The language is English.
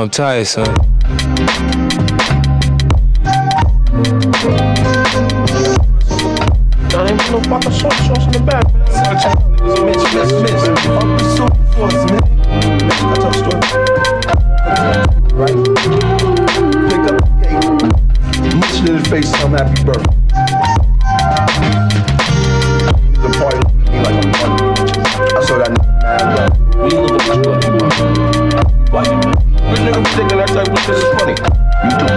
tired, son. Y'all ain't no fucking shorts in the back, man. Mitch. Fuck the super force, man. Mitch, I tell a story. Right? Pick up the cake. Mitch in his face, some happy birthday.